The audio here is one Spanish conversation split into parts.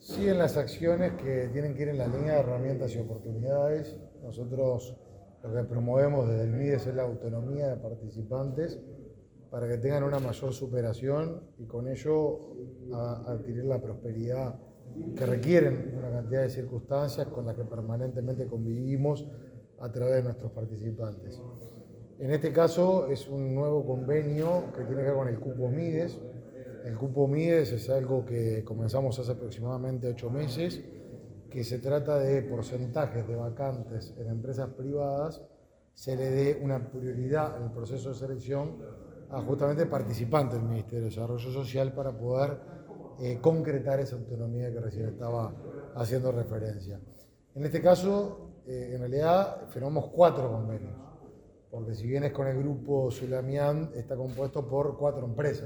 Siguen las acciones que tienen que ir en la línea de herramientas y oportunidades. Nosotros lo que promovemos desde el MIDES es la autonomía de participantes para que tengan una mayor superación y con ello adquirir la prosperidad que requieren una cantidad de circunstancias con las que permanentemente convivimos a través de nuestros participantes. En este caso es un nuevo convenio que tiene que ver con el cupo MIDES. El cupo MIDES es algo que comenzamos hace aproximadamente 8 meses, que se trata de porcentajes de vacantes en empresas privadas, se le dé una prioridad en el proceso de selección a justamente participantes del Ministerio de Desarrollo Social para poder concretar esa autonomía que recién estaba haciendo referencia. En este caso, en realidad, firmamos 4 convenios, porque si bien es con el grupo Sulamian, está compuesto por 4 empresas.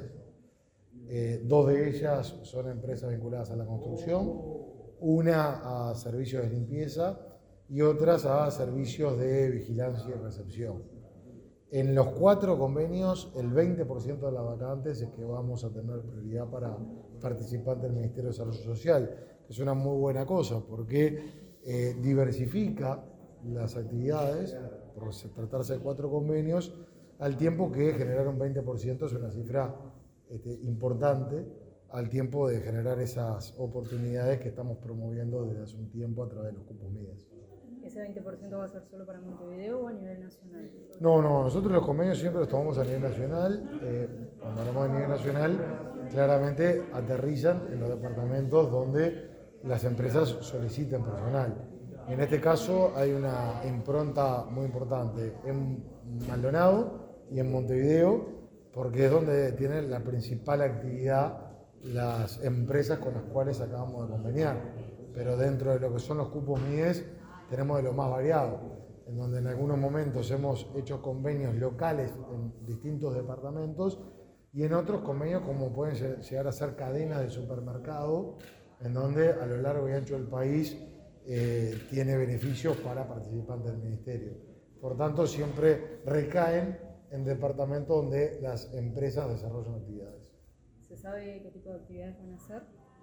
2 de ellas son empresas vinculadas a la construcción, una a servicios de limpieza y otras a servicios de vigilancia y recepción. En los 4 convenios, el 20% de las vacantes es que vamos a tener prioridad para participantes del Ministerio de Desarrollo Social, que es una muy buena cosa porque diversifica las actividades, por tratarse de 4 convenios, al tiempo que generar un 20% es una cifra importante, al tiempo de generar esas oportunidades que estamos promoviendo desde hace un tiempo a través de los cupos MIDES. ¿Ese 20% va a ser solo para Montevideo o a nivel nacional? No, nosotros los convenios siempre los tomamos a nivel nacional. Cuando hablamos de nivel nacional, claramente aterrizan en los departamentos donde las empresas soliciten personal. En este caso hay una impronta muy importante en Maldonado y en Montevideo, porque es donde tienen la principal actividad las empresas con las cuales acabamos de conveniar. Pero dentro de lo que son los cupos MIDES tenemos de lo más variado, en donde en algunos momentos hemos hecho convenios locales en distintos departamentos y en otros convenios como pueden llegar a ser cadenas de supermercado, en donde a lo largo y ancho del país tiene beneficios para participantes del ministerio. Por tanto, siempre recaen en departamentos donde las empresas desarrollan actividades. ¿Se sabe qué tipo de actividades van a hacer?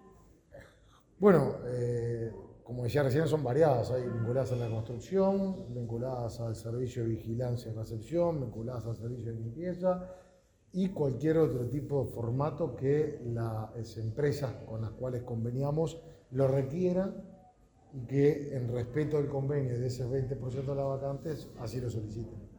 Bueno, como decía recién, son variadas. Hay vinculadas a la construcción, vinculadas al servicio de vigilancia y recepción, vinculadas al servicio de limpieza y cualquier otro tipo de formato que las empresas con las cuales conveniamos lo requieran y que en respeto al convenio de ese 20% de las vacantes así lo soliciten.